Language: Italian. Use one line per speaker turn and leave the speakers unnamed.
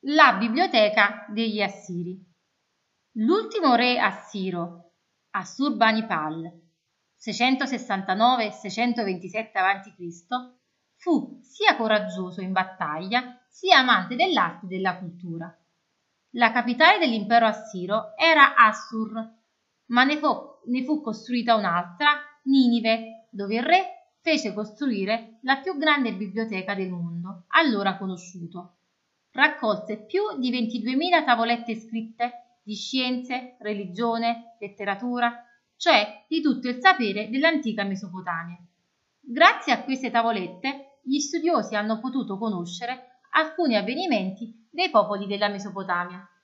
la biblioteca degli Assiri. L'ultimo re assiro, Assurbanipal, 669-627 a.C., fu sia coraggioso in battaglia sia amante dell'arte e della cultura. La capitale dell'impero assiro era Assur, ma ne fu costruita un'altra, Ninive, dove il re fece costruire la più grande biblioteca del mondo, allora conosciuto. Raccolse più di 22.000 tavolette scritte di scienze, religione, letteratura, cioè di tutto il sapere dell'antica Mesopotamia. Grazie a queste tavolette, gli studiosi hanno potuto conoscere alcuni avvenimenti dei popoli della Mesopotamia.